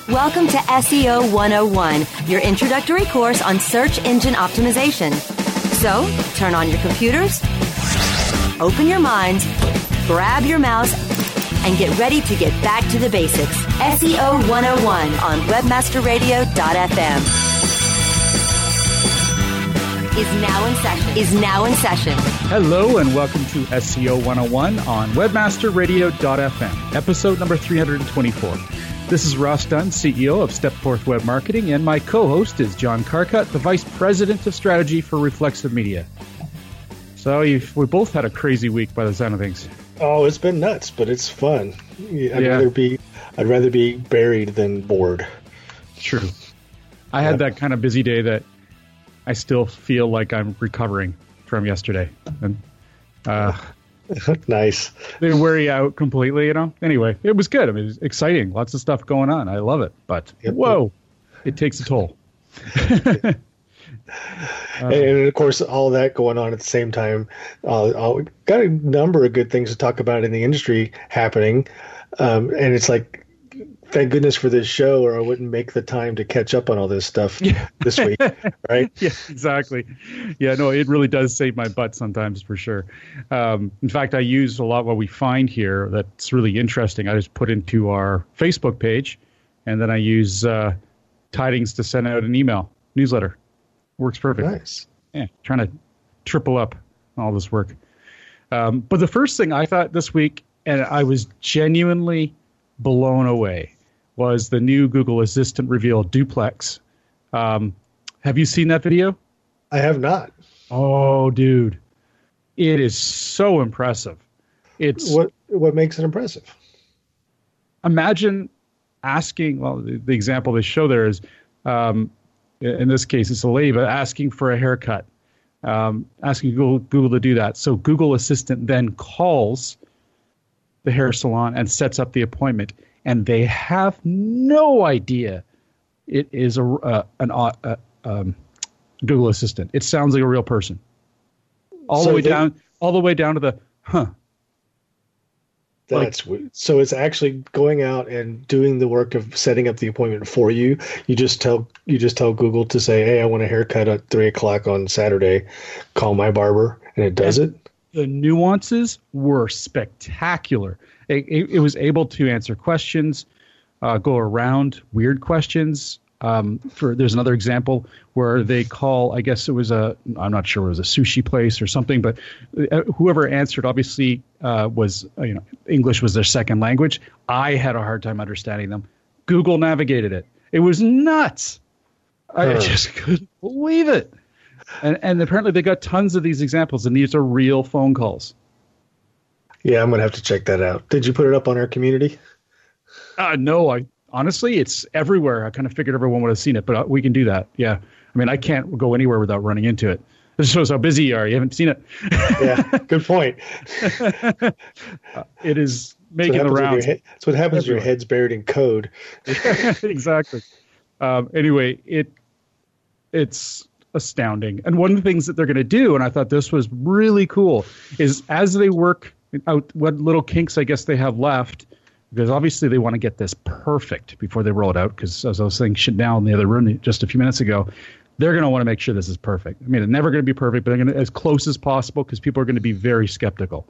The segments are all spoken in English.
Welcome to SEO 101, your introductory course on search engine optimization. So, turn on your computers, open your minds, grab your mouse, and get ready to get back to the basics. SEO 101 on webmasterradio.fm. Is now in session. Hello and welcome to SEO 101 on webmasterradio.fm, episode number 324. This is Ross Dunn, CEO of Stepforth Web Marketing, and my co-host is John Carcutt, the Vice President of Strategy for Reflexive Media. So we both had a crazy week by the sound of things. Oh, it's been nuts, but it's fun. I'd rather be buried than bored. True. I had that kind of busy day that I still feel like I'm recovering from yesterday. And nice. They wear you out completely, you know. Anyway, it was good. I mean, it was exciting. Lots of stuff going on. I love it. But whoa, it takes a toll. And of course, all that going on at the same time. Got a number of good things to talk about in the industry happening. And it's like, thank goodness for this show, or I wouldn't make the time to catch up on all this stuff this week, right? Yeah, exactly. Yeah, no, it really does save my butt sometimes, for sure. In fact, I use a lot what we find here that's really interesting. I just put into our Facebook page, and then I use Tidings to send out an email newsletter. Works perfect. Nice. Yeah, trying to triple up all this work. But the first thing I thought this week, and I was genuinely blown away, was the new Google Assistant reveal Duplex. Have you seen that video? I have not. Oh, dude. It is so impressive. It's what makes it impressive? Imagine asking, well, the example they show there is, in this case, it's a lady, but asking for a haircut, asking Google to do that. So Google Assistant then calls the hair salon and sets up the appointment, and they have no idea it is a Google Assistant. It sounds like a real person, all the way down to the That's so it's actually going out and doing the work of setting up the appointment for you. You just tell Google to say, "Hey, I want a haircut at 3:00 on Saturday. Call my barber," and it does it. The nuances were spectacular. It was able to answer questions, go around weird questions. There's another example where they call, I guess it was I'm not sure, it was a sushi place or something, but whoever answered obviously was, English was their second language. I had a hard time understanding them. Google navigated it. It was nuts. I just couldn't believe it. And apparently they got tons of these examples, and these are real phone calls. Yeah, I'm going to have to check that out. Did you put it up on our community? No, honestly, it's everywhere. I kind of figured everyone would have seen it, but we can do that. Yeah. I mean, I can't go anywhere without running into it. This shows how busy you are. You haven't seen it. Yeah, good point. It is making the rounds. That's what happens when your head's buried in code. Exactly. Anyway, it's astounding. And one of the things that they're going to do, and I thought this was really cool, is as they work out what little kinks I guess they have left, because obviously they want to get this perfect before they roll it out, because as I was saying now in the other room just a few minutes ago, they're going to want to make sure this is perfect. I mean, it's never going to be perfect, but they're going to as close as possible, because people are going to be very skeptical.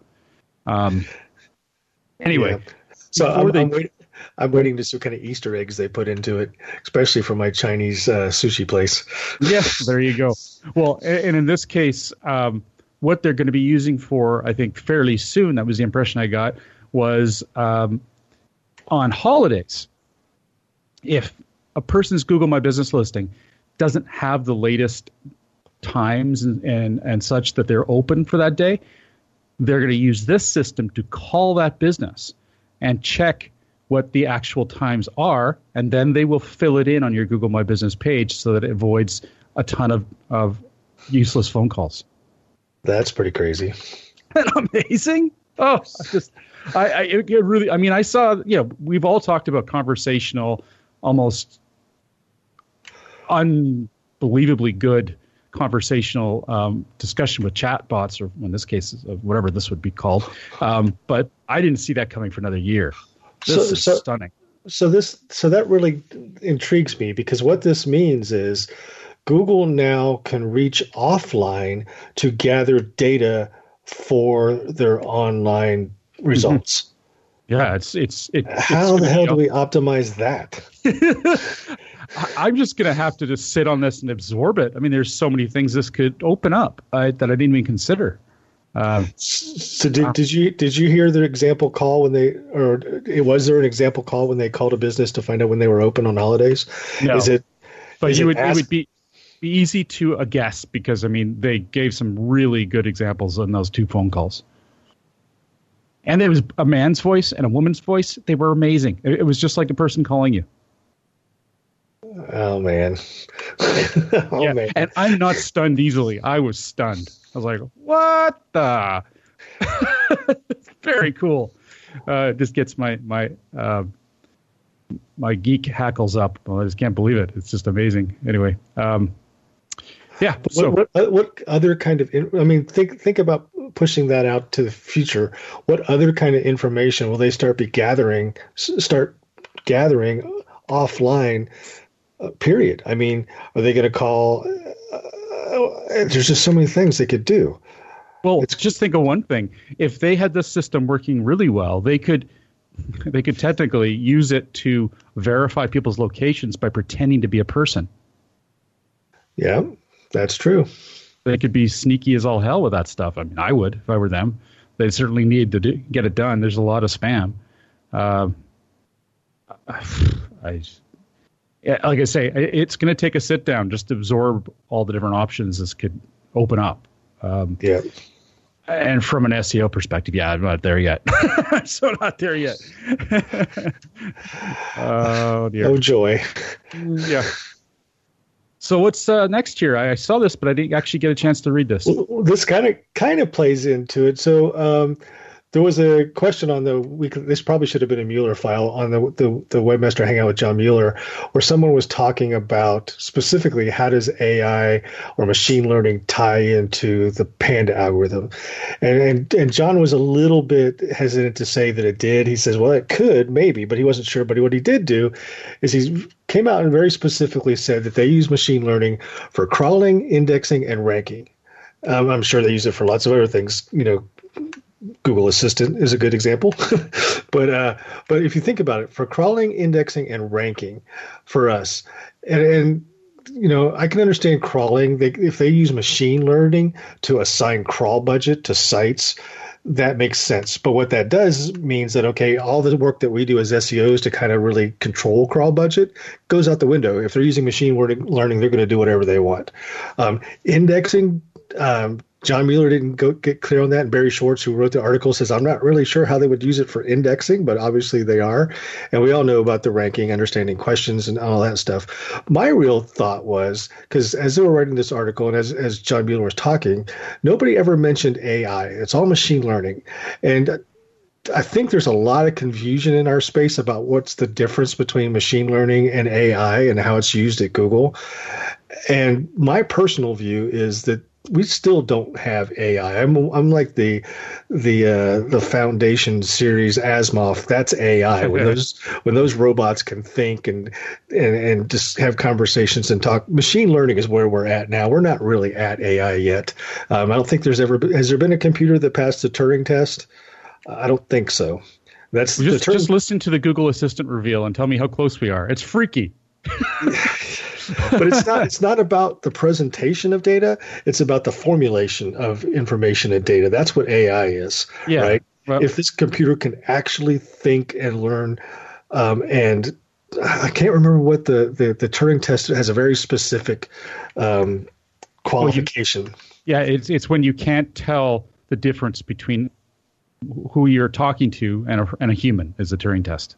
Anyway. Yeah. So I'm waiting to see what kind of Easter eggs they put into it, especially for my Chinese sushi place. Yeah, there you go. Well, and in this case, what they're going to be using for, I think, fairly soon, that was the impression I got, was on holidays. If a person's Google My Business listing doesn't have the latest times and such that they're open for that day, they're going to use this system to call that business and check what the actual times are, and then they will fill it in on your Google My Business page so that it avoids a ton of useless phone calls. That's pretty crazy. Isn't that amazing? Oh, it really, I mean, I saw, we've all talked about conversational, almost unbelievably good conversational discussion with chatbots, or in this case, whatever this would be called. But I didn't see that coming for another year. This is stunning. So that really intrigues me because what this means is Google now can reach offline to gather data for their online results. Yeah, How the hell do we optimize that? I'm just going to have to just sit on this and absorb it. I mean, there's so many things this could open up that I didn't even consider. So did you hear their example call was there an example call when they called a business to find out when they were open on holidays? No, it would be easy to guess because I mean they gave some really good examples on those 2 phone calls. And it was a man's voice and a woman's voice. They were amazing. It was just like the person calling you. Oh, man. Man. And I'm not stunned easily. I was stunned. I was like, what the? Very cool. It just gets my geek hackles up. Well, I just can't believe it. It's just amazing. Anyway. Yeah. So what other kind of, think about pushing that out to the future. What other kind of information will they start gathering offline, period? I mean, are they going to call, there's just so many things they could do. Well, just think of one thing. If they had this system working really well, they could technically use it to verify people's locations by pretending to be a person. Yeah. That's true. They could be sneaky as all hell with that stuff. I mean, I would if I were them. They certainly need to get it done. There's a lot of spam. Like I say, it's going to take a sit down just to absorb all the different options this could open up. And from an SEO perspective, I'm not there yet. So not there yet. Oh, dear. Oh, joy. Yeah. So what's next here? I saw this, but I didn't actually get a chance to read this. Well, this kind of plays into it. So there was a question on this probably should have been a Mueller file on the Webmaster Hangout with John Mueller, where someone was talking about specifically how does AI or machine learning tie into the Panda algorithm, and John was a little bit hesitant to say that it did. He says, well, it could maybe, but he wasn't sure. But what he did do is he came out and very specifically said that they use machine learning for crawling, indexing, and ranking. I'm sure they use it for lots of other things, Google Assistant is a good example, but if you think about it, for crawling, indexing, and ranking, for us, and I can understand crawling. If they use machine learning to assign crawl budget to sites, that makes sense. But what that does means that all the work that we do as SEOs to kind of really control crawl budget goes out the window. If they're using machine learning, they're going to do whatever they want. Indexing. John Mueller didn't get clear on that. And Barry Schwartz, who wrote the article, says, I'm not really sure how they would use it for indexing, but obviously they are. And we all know about the ranking, understanding questions, and all that stuff. My real thought was, because as they were writing this article and as John Mueller was talking, nobody ever mentioned AI. It's all machine learning. And I think there's a lot of confusion in our space about what's the difference between machine learning and AI and how it's used at Google. And my personal view is that we still don't have AI. I'm like the Foundation series Asimov. That's AI. When those robots can think and just have conversations and talk. Machine learning is where we're at now. We're not really at AI yet. I don't think has there been a computer that passed the Turing test? I don't think so. That's just listen to the Google Assistant reveal and tell me how close we are. It's freaky. But it's not about the presentation of data. It's about the formulation of information and data. That's what AI is, right? Well, if this computer can actually think and learn, and I can't remember what the Turing test has a very specific qualification. It's when you can't tell the difference between who you're talking to and a human is the Turing test.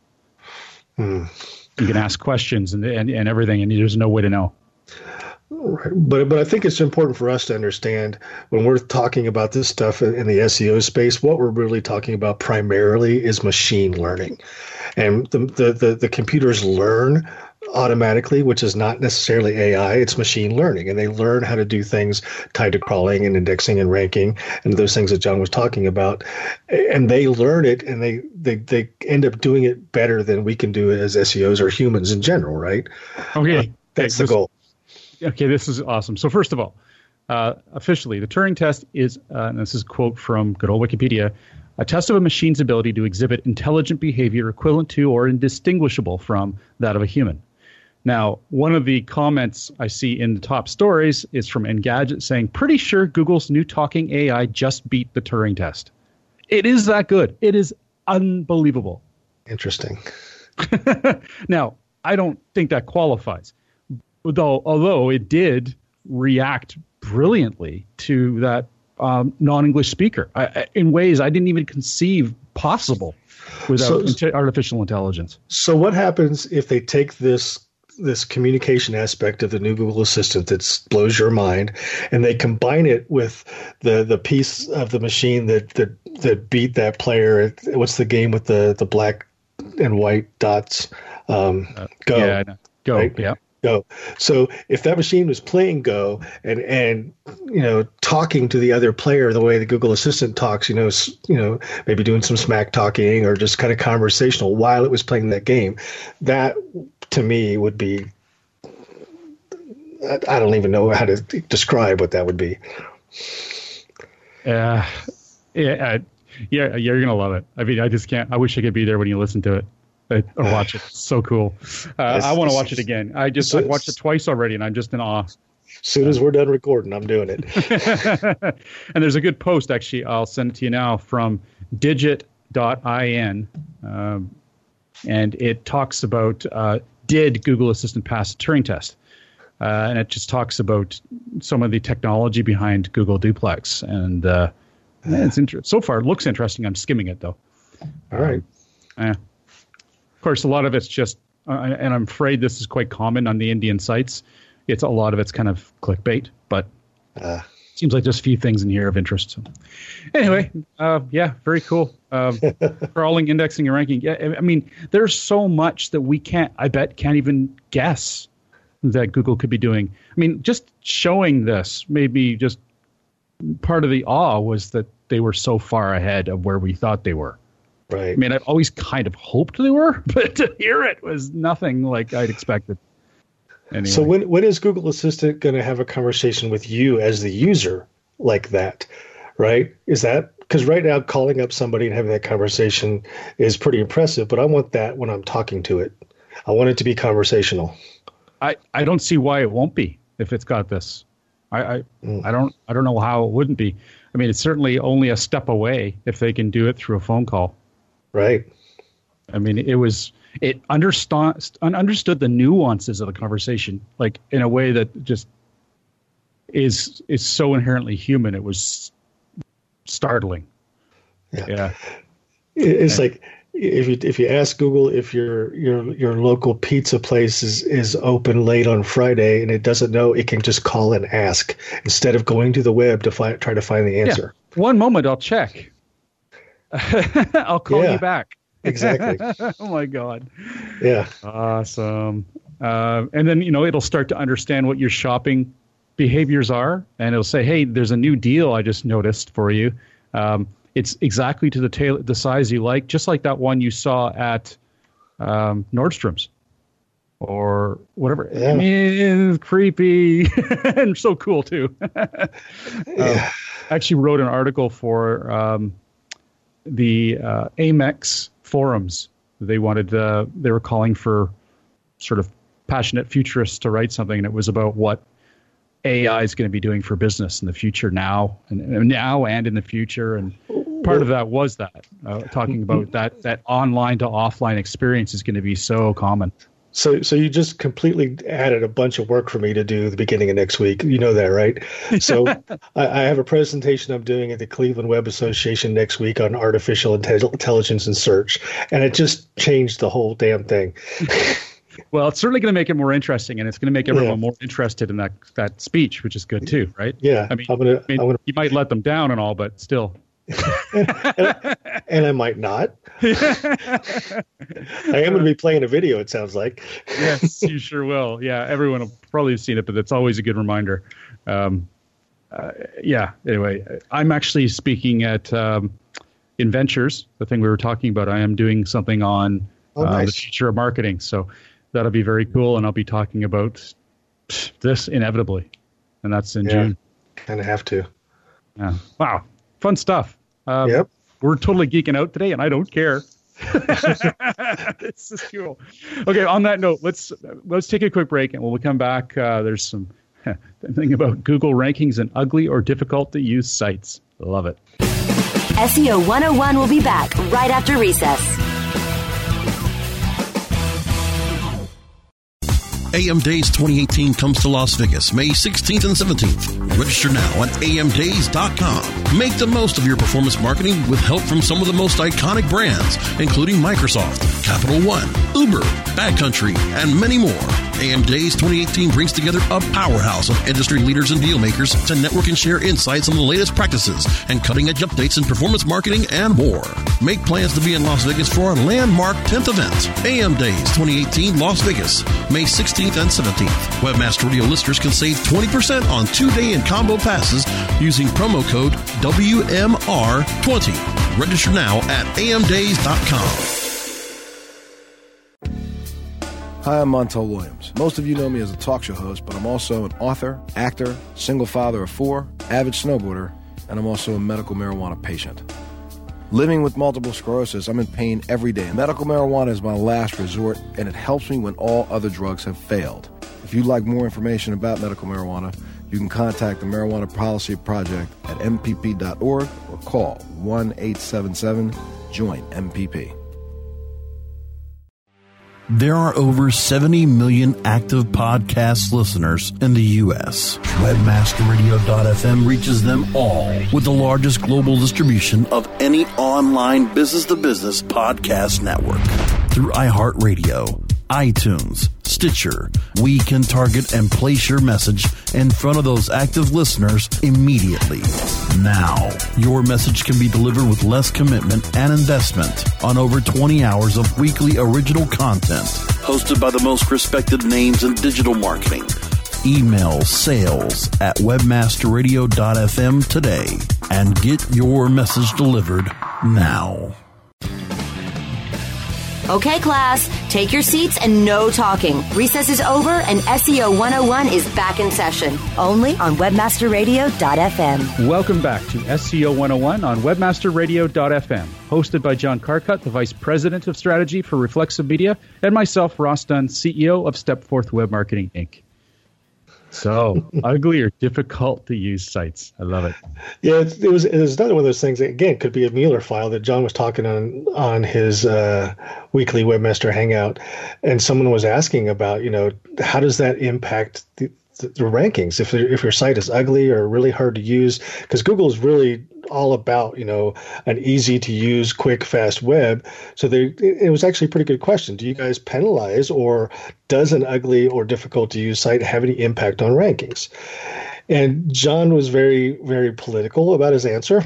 You can ask questions and everything, and there's no way to know. Right. But I think it's important for us to understand when we're talking about this stuff in the SEO space, what we're really talking about primarily is machine learning. And the computers learn automatically, which is not necessarily AI, it's machine learning. And they learn how to do things tied to crawling and indexing and ranking and those things that John was talking about. And they learn it, and they end up doing it better than we can do it as SEOs or humans in general, right? Okay. That's the goal. Okay, this is awesome. So first of all, officially, the Turing test is, and this is a quote from good old Wikipedia, a test of a machine's ability to exhibit intelligent behavior equivalent to or indistinguishable from that of a human. Now, one of the comments I see in the top stories is from Engadget saying, pretty sure Google's new talking AI just beat the Turing test. It is that good. It is unbelievable. Interesting. Now, I don't think that qualifies, although it did react brilliantly to that non-English speaker in ways I didn't even conceive possible without artificial intelligence. So what happens if they take this communication aspect of the new Google Assistant that blows your mind, and they combine it with the piece of the machine that beat that player? What's the game with the black and white dots? Go. Yeah, Go. Right? Yeah. Go. So if that machine was playing Go and talking to the other player the way the Google Assistant talks, maybe doing some smack talking or just kind of conversational while it was playing that game, that to me would be, I don't even know how to describe what that would be. Yeah, you're gonna love it. I mean, I just can't. I wish I could be there when you listen to it. Or watch it. It's so cool. I want to watch it again. I've watched it twice already, and I'm just in awe. As soon as we're done recording, I'm doing it. And there's a good post, actually. I'll send it to you now from digit.in. And it talks about, did Google Assistant pass the Turing test? And it just talks about some of the technology behind Google Duplex. And it's so far, it looks interesting. I'm skimming it, though. All right. Of course, a lot of it's just, and I'm afraid this is quite common on the Indian sites. A lot of it's kind of clickbait, but seems like there's a few things in here of interest. So, anyway, very cool. Crawling, indexing, and ranking. Yeah, I mean, there's so much that we can't even guess that Google could be doing. I mean, just showing this, maybe just part of the awe was that they were so far ahead of where we thought they were. Right. I mean, I've always kind of hoped they were, but to hear it was nothing like I'd expected. Anyway. So when is Google Assistant going to have a conversation with you as the user like that, right? Is that, because right now calling up somebody and having that conversation is pretty impressive, but I want that when I'm talking to it. I want it to be conversational. I don't see why it won't be if it's got this. I don't know how it wouldn't be. I mean, it's certainly only a step away if they can do it through a phone call. Right. I mean, it understood the nuances of the conversation, like in a way that just is so inherently human. It was startling. Yeah. It's like if you ask Google if your local pizza place is open late on Friday and it doesn't know, it can just call and ask instead of going to the web to try to find the answer. Yeah. One moment, I'll check. I'll call you back. Exactly. Oh my God. Yeah. Awesome. And then, it'll start to understand what your shopping behaviors are, and it'll say, hey, there's a new deal I just noticed for you. It's exactly to the size you like, just like that one you saw at Nordstrom's or whatever. Yeah. I mean, it's creepy and so cool too. I actually wrote an article for the Amex forums. They were calling for sort of passionate futurists to write something, and it was about what AI is going to be doing for business in the future now and in the future. And part of that was that talking about that online to offline experience is going to be so common. So you just completely added a bunch of work for me to do the beginning of next week. You know that, right? So I have a presentation I'm doing at the Cleveland Web Association next week on artificial intelligence and search, and it just changed the whole damn thing. Well, it's certainly going to make it more interesting, and it's going to make everyone more interested in that speech, which is good too, right? Yeah. I mean, you might let them down and all, but still. and I might not. I am going to be playing a video, it sounds like. Yes, you sure will. Yeah, everyone will probably have seen it, but it's always a good reminder. Anyway, I'm actually speaking at InVentures, the thing we were talking about. I am doing something on the future of marketing. So that'll be very cool, and I'll be talking about this inevitably. And that's in June. Kind of have to. Yeah. Wow. Fun stuff. Yep. We're totally geeking out today, and I don't care. This is cool. Okay, on that note, let's take a quick break, and when we come back, there's some thing about Google rankings and ugly or difficult to use sites. Love it. SEO 101 will be back right after recess. AM Days 2018 comes to Las Vegas May 16th and 17th. Register now at amdays.com. Make the most of your performance marketing with help from some of the most iconic brands, including Microsoft, Capital One, Uber, Backcountry, and many more. AM Days 2018 brings together a powerhouse of industry leaders and deal makers to network and share insights on the latest practices and cutting-edge updates in performance marketing and more. Make plans to be in Las Vegas for our landmark 10th event, AM Days 2018 Las Vegas, May 16th and 17th. Webmaster Radio listeners can save 20% on 2-day and combo passes using promo code WMR20. Register now at amdays.com. Hi, I'm Montel Williams. Most of you know me as a talk show host, but I'm also an author, actor, single father of 4, avid snowboarder, and I'm also a medical marijuana patient. Living with multiple sclerosis, I'm in pain every day. Medical marijuana is my last resort, and it helps me when all other drugs have failed. If you'd like more information about medical marijuana, you can contact the Marijuana Policy Project at mpp.org or call 1-877-JOIN-MPP. There are over 70 million active podcast listeners in the U.S. Webmasterradio.fm reaches them all with the largest global distribution of any online business-to-business podcast network. Through iHeartRadio, iTunes, Stitcher, we can target and place your message in front of those active listeners immediately. Now, your message can be delivered with less commitment and investment on over 20 hours of weekly original content, hosted by the most respected names in digital marketing. Email sales at webmasterradio.fm today and get your message delivered now. Okay, class, take your seats and no talking. Recess is over and SEO 101 is back in session, only on webmasterradio.fm. Welcome back to SEO 101 on webmasterradio.fm, hosted by John Carcutt, the Vice President of Strategy for Reflexive Media, and myself, Ross Dunn, CEO of Stepforth Web Marketing, Inc. So, ugly or difficult to use sites. I love it. Yeah, it was another one of those things. Again, could be a Mueller file that John was talking on his weekly Webmaster Hangout, and someone was asking about, how does that impact the rankings if your site is ugly or really hard to use? Because Google is really all about an easy to use, quick, fast web. So it was actually a pretty good question. Do you guys penalize, or does an ugly or difficult to use site have any impact on rankings? And John was very, very political about his answer.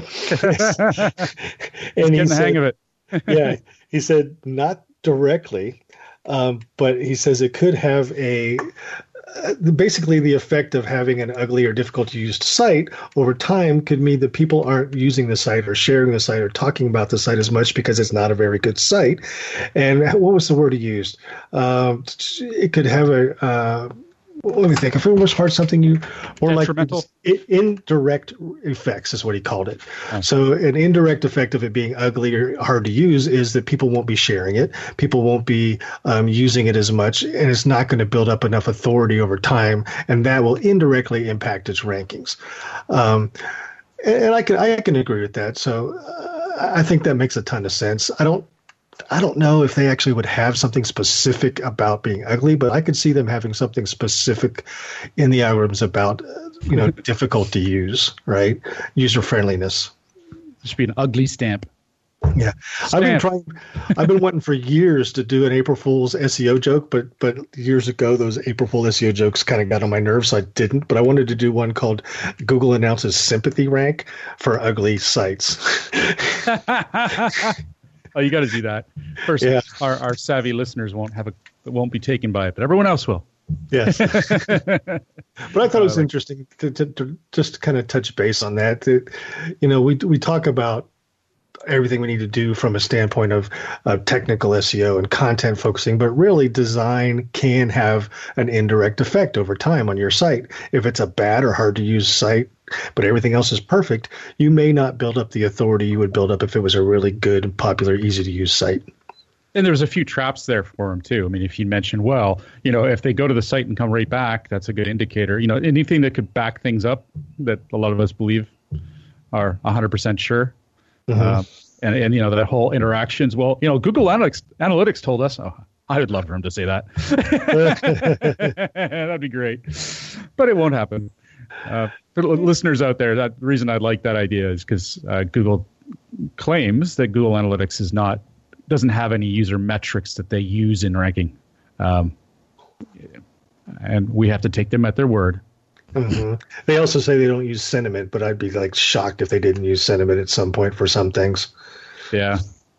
And he said, the hang of it. Yeah, he said not directly, but he says it could have basically the effect of having an ugly or difficult to use site over time could mean that people aren't using the site or sharing the site or talking about the site as much because it's not a very good site. And what was the word he used? It could have let me think. If it was hard, something more like indirect effects is what he called it. Oh. So an indirect effect of it being ugly or hard to use is that people won't be sharing it. People won't be using it as much, and it's not going to build up enough authority over time, and that will indirectly impact its rankings. And I can agree with that. So I think that makes a ton of sense. I don't know if they actually would have something specific about being ugly, but I could see them having something specific in the algorithms about, difficult to use, right? User friendliness. There should be an ugly stamp. Yeah, I've been wanting for years to do an April Fool's SEO joke, but years ago those April Fool SEO jokes kind of got on my nerves, so I didn't. But I wanted to do one called Google announces sympathy rank for ugly sites. Oh, you got to do that first. Yeah. Our savvy listeners won't be taken by it, but everyone else will. Yes. But I thought it was interesting to just kind of touch base on that. We talk about everything we need to do from a standpoint of technical SEO and content focusing, but really design can have an indirect effect over time on your site. If it's a bad or hard to use site, but everything else is perfect, you may not build up the authority you would build up if it was a really good, popular, easy to use site. And there's a few traps there for them too. I mean, if you mention, if they go to the site and come right back, that's a good indicator. Anything that could back things up that a lot of us believe are 100% sure. Mm-hmm. And that whole interactions. Well, Google Analytics told us. Oh, I would love for him to say that. That'd be great, but it won't happen. For listeners out there, the reason I like that idea is because Google claims that Google Analytics doesn't have any user metrics that they use in ranking, and we have to take them at their word. Mm-hmm. They also say they don't use sentiment, but I'd be shocked if they didn't use sentiment at some point for some things. Yeah,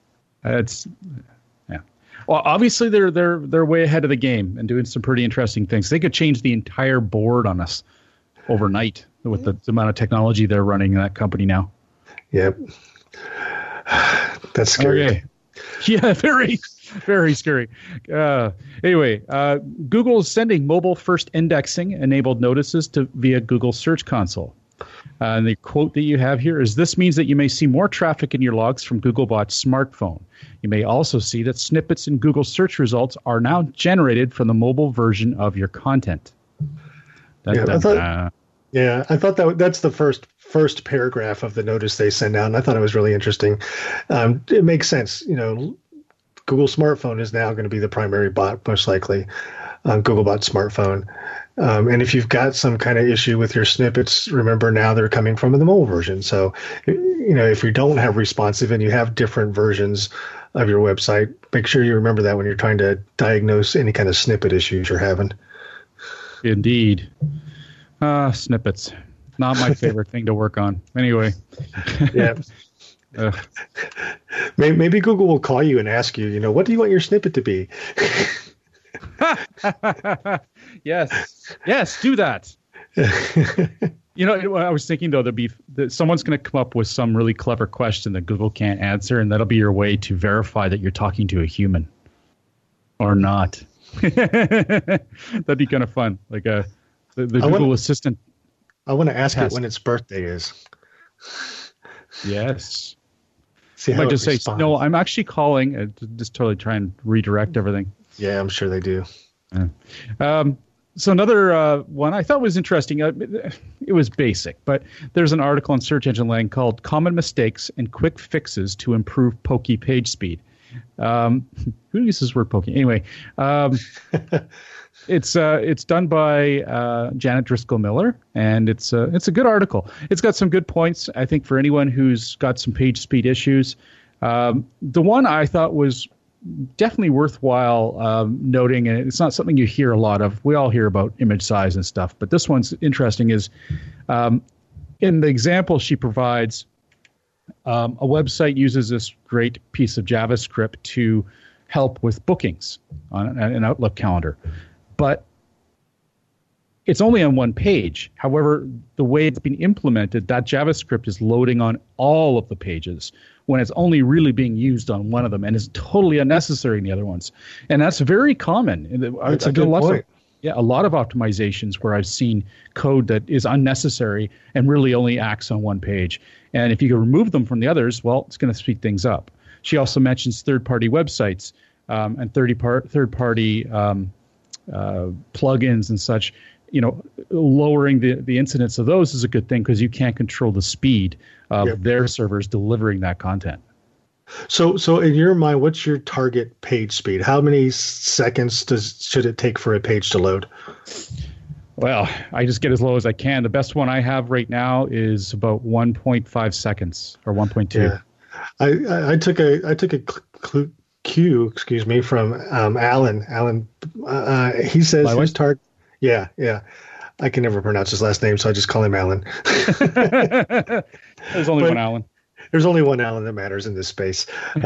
Well, obviously they're way ahead of the game and doing some pretty interesting things. They could change the entire board on us overnight with the amount of technology they're running in that company now. Yep, that's scary. Okay. Yeah, very, very scary. Anyway, Google is sending mobile-first indexing enabled notices via Google Search Console. And the quote that you have here is, "This means that you may see more traffic in your logs from Googlebot's smartphone. You may also see that snippets in Google search results are now generated from the mobile version of your content." I thought that's the first paragraph of the notice they send out, and I thought it was really interesting. It makes sense. Google smartphone is now going to be the primary bot, most likely, Googlebot smartphone. And if you've got some kind of issue with your snippets, remember now they're coming from the mobile version. So, if you don't have responsive and you have different versions of your website, make sure you remember that when you're trying to diagnose any kind of snippet issues you're having. Indeed. Snippets. Not my favorite thing to work on. Anyway. Yeah. Maybe Google will call you and ask you, what do you want your snippet to be? Yes, do that. I was thinking, though, someone's going to come up with some really clever question that Google can't answer, and that'll be your way to verify that you're talking to a human or not. That'd be kind of fun. Like the Google Assistant. I want to ask it when its birthday is. Yes. See how I just responds. Say, no, I'm actually calling. Just totally try and redirect everything. Yeah, I'm sure they do. So another one I thought was interesting. It was basic, but there's an article on Search Engine Land called "Common Mistakes and Quick Fixes to Improve Pokey Page Speed." Who uses the word pokey? Anyway, it's done by Janet Driscoll Miller, and it's a good article. It's got some good points, I think, for anyone who's got some page speed issues. The one I thought was definitely worthwhile noting, and it's not something you hear a lot of. We all hear about image size and stuff, but this one's interesting, is in the example she provides, a website uses this great piece of JavaScript to help with bookings on an Outlook calendar. But it's only on one page. However, the way it's been implemented, that JavaScript is loading on all of the pages when it's only really being used on one of them, and is totally unnecessary in the other ones. And that's very common. That's a good point. A lot of optimizations where I've seen code that is unnecessary and really only acts on one page. And if you can remove them from the others, well, it's going to speed things up. She also mentions third-party websites and third-party plugins and such. Lowering the incidence of those is a good thing because you can't control the speed of their servers delivering that content. So in your mind, what's your target page speed? How many seconds should it take for a page to load? Well, I just get as low as I can. The best one I have right now is about 1.5 seconds or 1.2. Yeah. I took a cue, excuse me, from Alan. Alan, he says his target. Yeah. I can never pronounce his last name, so I just call him Alan. There's only one Alan. There's only one Alan that matters in this space.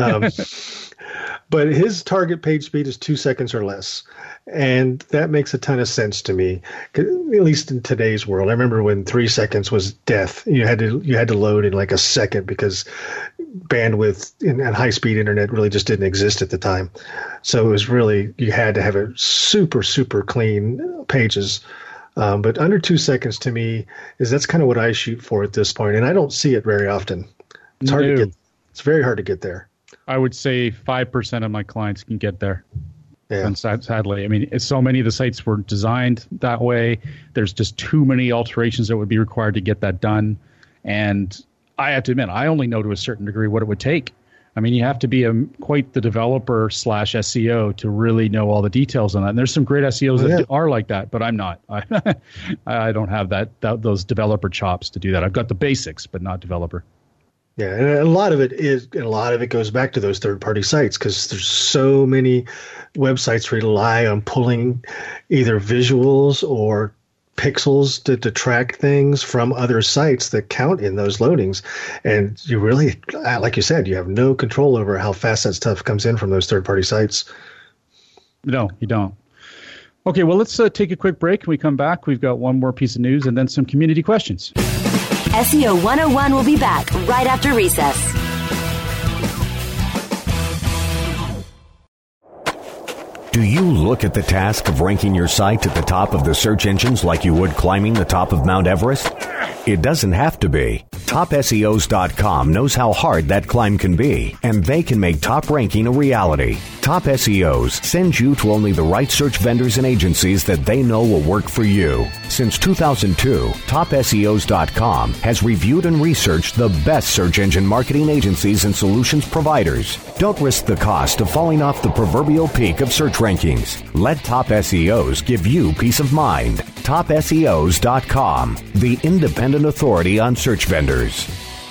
But his target page speed is 2 seconds or less. And that makes a ton of sense to me, at least in today's world. I remember when 3 seconds was death. You had to load in like a second because bandwidth and high-speed internet really just didn't exist at the time. So it was really, you had to have it super, super clean pages. But under 2 seconds to me that's kind of what I shoot for at this point, and I don't see it very often. It's hard to get. It's very hard to get there. I would say 5% of my clients can get there. Yeah. And sadly, I mean, so many of the sites were designed that way. There's just too many alterations that would be required to get that done. And I have to admit, I only know to a certain degree what it would take. I mean, you have to be quite the developer / SEO to really know all the details on that. And there's some great SEOs that are like that, but I'm not. I don't have those developer chops to do that. I've got the basics, but not developer. Yeah, and a lot of it goes back to those third-party sites because there's so many websites rely on pulling either visuals or pixels to track things from other sites that count in those loadings. And you really, like you said, you have no control over how fast that stuff comes in from those third-party sites. No, you don't. Okay, well, let's take a quick break. When we come back, we've got one more piece of news and then some community questions. SEO 101 will be back right after recess. Do you look at the task of ranking your site at the top of the search engines like you would climbing the top of Mount Everest? It doesn't have to be. TopSEOs.com knows how hard that climb can be, and they can make top ranking a reality. Top SEOs sends you to only the right search vendors and agencies that they know will work for you. Since 2002, TopSEOs.com has reviewed and researched the best search engine marketing agencies and solutions providers. Don't risk the cost of falling off the proverbial peak of search rankings. Let Top SEOs give you peace of mind. TopSEOs.com, the independent authority on search vendors.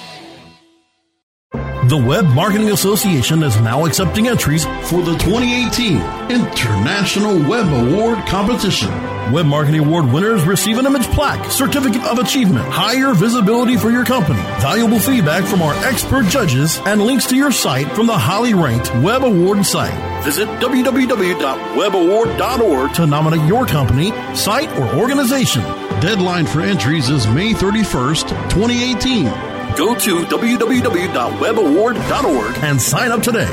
The Web Marketing Association is now accepting entries for the 2018 International Web Award Competition. Web Marketing Award winners receive an image plaque, certificate of achievement, higher visibility for your company, valuable feedback from our expert judges, and links to your site from the highly ranked Web Award site. Visit www.webaward.org to nominate your company, site, or organization. Deadline for entries is May 31st, 2018. Go to www.webaward.org and sign up today.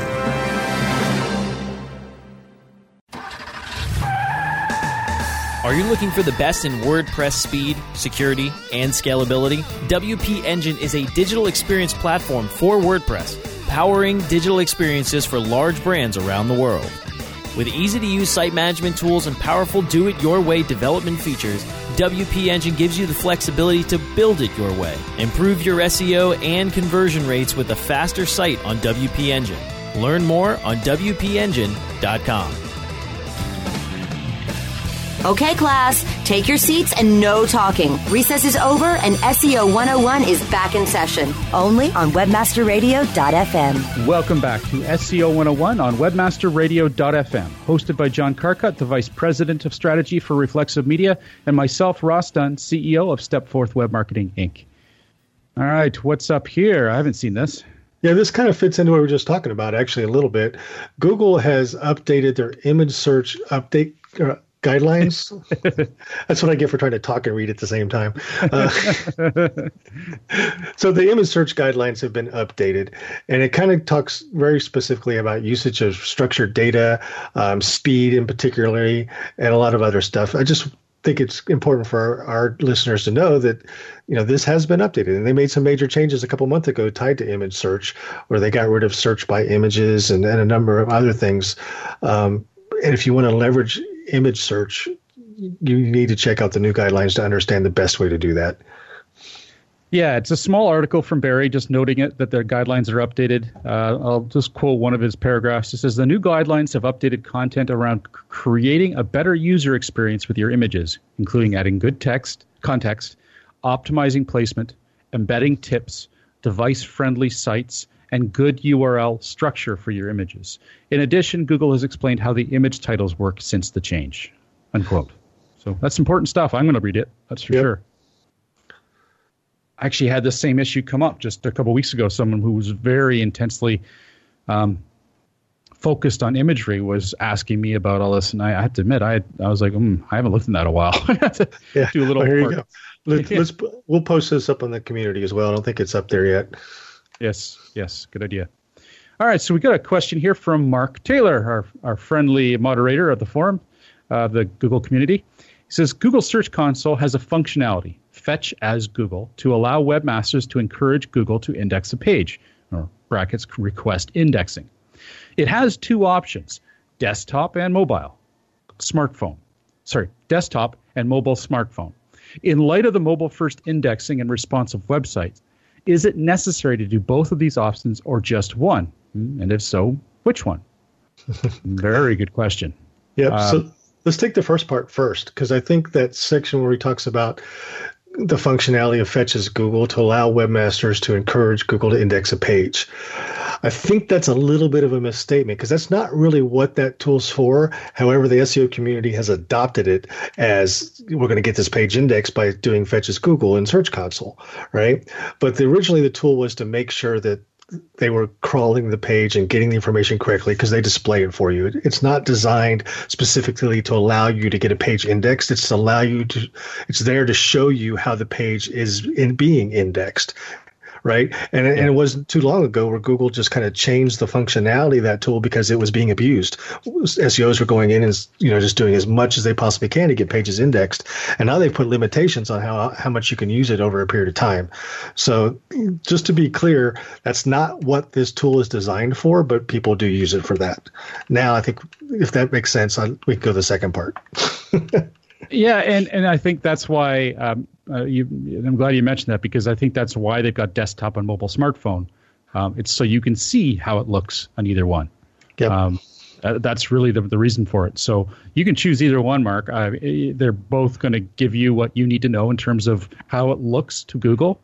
Are you looking for the best in WordPress speed, security, and scalability? WP Engine is a digital experience platform for WordPress, powering digital experiences for large brands around the world. With easy-to-use site management tools and powerful do-it-your-way development features, WP Engine gives you the flexibility to build it your way. Improve your SEO and conversion rates with a faster site on WP Engine. Learn more on WPEngine.com. Okay, class, take your seats and no talking. Recess is over and SEO 101 is back in session, only on webmasterradio.fm. Welcome back to SEO 101 on webmasterradio.fm, hosted by John Carcutt, the Vice President of Strategy for Reflexive Media, and myself, Ross Dunn, CEO of Stepforth Web Marketing, Inc. All right, what's up here? I haven't seen this. Yeah, this kind of fits into what we were just talking about, actually, a little bit. Google has updated their image search update guidelines. That's what I get for trying to talk and read at the same time. So the image search guidelines have been updated, and it kind of talks very specifically about usage of structured data, speed in particularly, and a lot of other stuff. I just think it's important for our listeners to know that, you know, this has been updated, and they made some major changes a couple months ago tied to image search, where they got rid of search by images and a number of other things. And if you want to leverage image search, you need to check out the new guidelines to understand the best way to do that. Yeah, it's a small article from Barry just noting it, that their guidelines are updated. I'll just quote one of his paragraphs. It says, the new guidelines have updated content around creating a better user experience with your images, including adding good context, optimizing placement, embedding tips, device-friendly sites, and good URL structure for your images. In addition, Google has explained how the image titles work since the change, unquote. So that's important stuff. I'm going to read it. That's for sure. I actually had the same issue come up just a couple weeks ago. Someone who was very intensely focused on imagery was asking me about all this, and I had to admit, I was like, I haven't looked at that in a while. I have to do a little here work. You go. We'll post this up on the community as well. I don't think it's up there yet. Yes, good idea. All right, so we got a question here from Mark Taylor, our friendly moderator of the forum, the Google community. He says, Google Search Console has a functionality, fetch as Google, to allow webmasters to encourage Google to index a page, or brackets, request indexing. It has two options, desktop and mobile smartphone. Desktop and mobile smartphone. In light of the mobile-first indexing and responsive websites, is it necessary to do both of these options or just one? And if so, which one? Very good question. Yep. So let's take the first part first, because I think that section where he talks about the functionality of fetch as Google to allow webmasters to encourage Google to index a page. I think that's a little bit of a misstatement because that's not really what that tool's for. However, the SEO community has adopted it as we're going to get this page indexed by doing fetch as Google in Search Console, right? But originally the tool was to make sure that they were crawling the page and getting the information correctly because they display it for you. It's not designed specifically to allow you to get a page indexed. It's to allow you to. It's there to show you how the page is being indexed, right? And it wasn't too long ago where Google just kind of changed the functionality of that tool because it was being abused. SEOs were going in and just doing as much as they possibly can to get pages indexed, and now they've put limitations on how much you can use it over a period of time. So just to be clear, that's not what this tool is designed for, but people do use it for that. Now, I think if that makes sense, we can go to the second part. Yeah, and I think that's why I'm glad you mentioned that, because I think that's why they've got desktop and mobile smartphone. It's so you can see how it looks on either one. Yep. That's really the reason for it. So you can choose either one, Mark. They're both going to give you what you need to know in terms of how it looks to Google.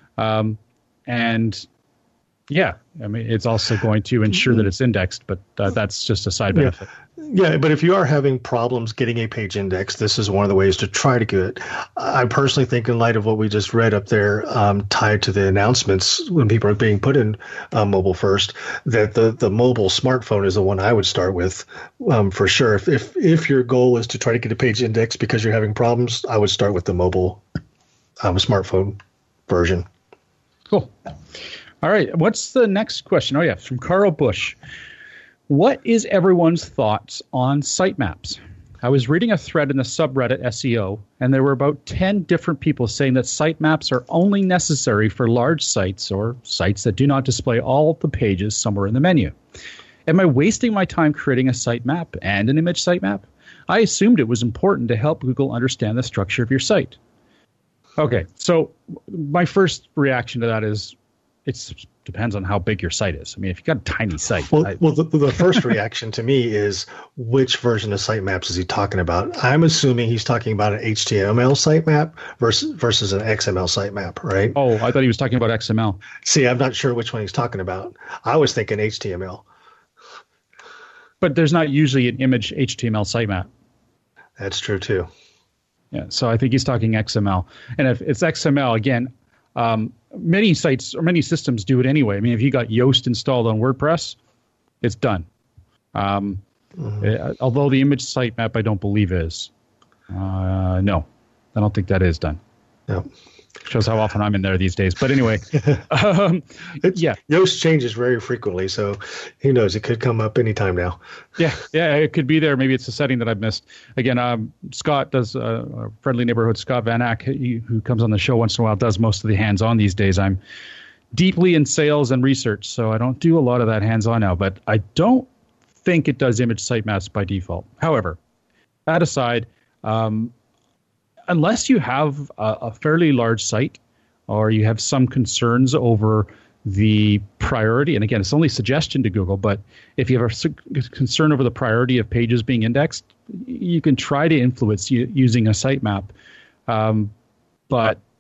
And yeah, I mean, it's also going to ensure that it's indexed, but that's just a side benefit. Yeah, but if you are having problems getting a page indexed, this is one of the ways to try to get it. I personally think, in light of what we just read up there, tied to the announcements when people are being put in mobile first, that the mobile smartphone is the one I would start with for sure. If your goal is to try to get a page indexed because you're having problems, I would start with the mobile smartphone version. Cool. All right. What's the next question? Oh, yeah, from Carl Bush. What is everyone's thoughts on sitemaps? I was reading a thread in the subreddit SEO, and there were about 10 different people saying that sitemaps are only necessary for large sites or sites that do not display all the pages somewhere in the menu. Am I wasting my time creating a sitemap and an image sitemap? I assumed it was important to help Google understand the structure of your site. Okay, so my first reaction to that is it depends on how big your site is. I mean, if you've got a tiny site. The first reaction to me is, which version of sitemaps is he talking about? I'm assuming he's talking about an HTML sitemap versus an XML sitemap, right? Oh, I thought he was talking about XML. See, I'm not sure which one he's talking about. I was thinking HTML. But there's not usually an image HTML sitemap. That's true, too. Yeah, so I think he's talking XML. And if it's XML, again, many sites or many systems do it anyway. I mean, if you got Yoast installed on WordPress, it's done. Although the image sitemap, I don't believe is. No, I don't think that is done. No. Shows how often I'm in there these days. But anyway, Yoast changes very frequently, so who knows? It could come up anytime now. Yeah, it could be there. Maybe it's a setting that I've missed. Again, Scott does a friendly neighborhood. Scott Van Ack, who comes on the show once in a while, does most of the hands-on these days. I'm deeply in sales and research, so I don't do a lot of that hands-on now. But I don't think it does image sitemaps by default. However, that aside, unless you have a fairly large site or you have some concerns over the priority, and again, it's only suggestion to Google, but if you have a concern over the priority of pages being indexed, you can try to influence using a sitemap. But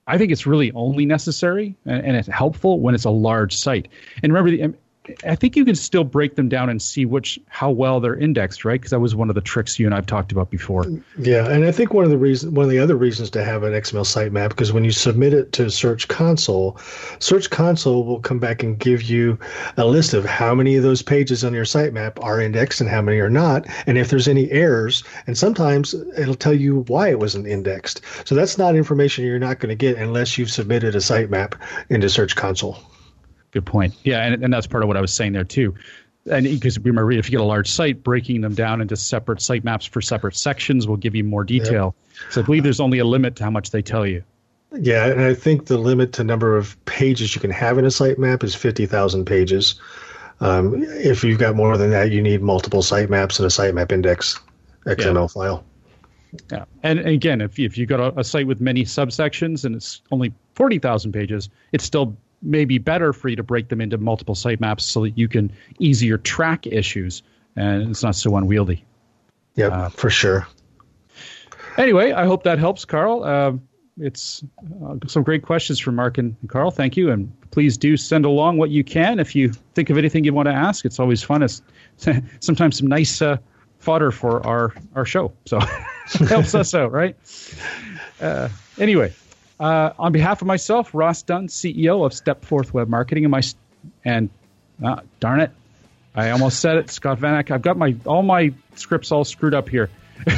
I think it's really only necessary and it's helpful when it's a large site. And remember, I think you can still break them down and see how well they're indexed, right? Because that was one of the tricks you and I've talked about before. Yeah, and I think one of the other reasons to have an XML sitemap, because when you submit it to Search Console will come back and give you a list of how many of those pages on your sitemap are indexed and how many are not, and if there's any errors, and sometimes it'll tell you why it wasn't indexed. So that's not information you're not going to get unless you've submitted a sitemap into Search Console. Good point. Yeah, and that's part of what I was saying there too. And because remember, if you get a large site, breaking them down into separate sitemaps for separate sections will give you more detail. Yep. So I believe there's only a limit to how much they tell you. Yeah, and I think the limit to number of pages you can have in a sitemap is 50,000 pages. If you've got more than that, you need multiple sitemaps and a sitemap index XML file. Yeah, and again, if you got a site with many subsections and it's only 40,000 pages, it's still maybe better for you to break them into multiple sitemaps so that you can easier track issues and it's not so unwieldy. Yeah, for sure. Anyway, I hope that helps, Carl. It's some great questions from Mark and Carl. Thank you. And please do send along what you can. If you think of anything you want to ask, it's always fun. It's sometimes some nice fodder for our show. So it helps us out, right? Anyway. On behalf of myself, Ross Dunn, CEO of Stepforth Web Marketing, and darn it, I almost said it, Scott Vanek. I've got all my scripts all screwed up here.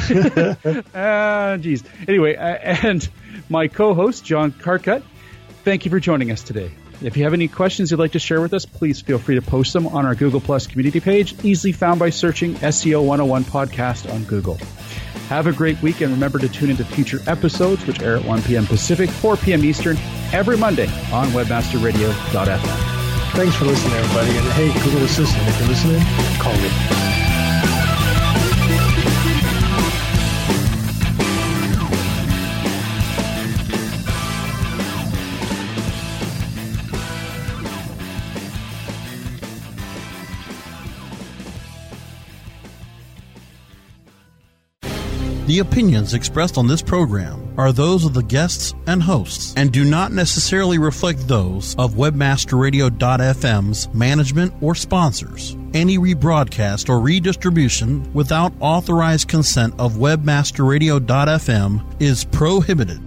Geez. Anyway, and my co-host, John Carcutt, thank you for joining us today. If you have any questions you'd like to share with us, please feel free to post them on our Google Plus community page, easily found by searching SEO 101 Podcast on Google. Have a great week, and remember to tune into future episodes, which air at 1 p.m. Pacific, 4 p.m. Eastern, every Monday on webmasterradio.fm. Thanks for listening, everybody. And hey, Google Assistant, if you're listening, call me. The opinions expressed on this program are those of the guests and hosts and do not necessarily reflect those of webmasterradio.fm's management or sponsors. Any rebroadcast or redistribution without authorized consent of webmasterradio.fm is prohibited.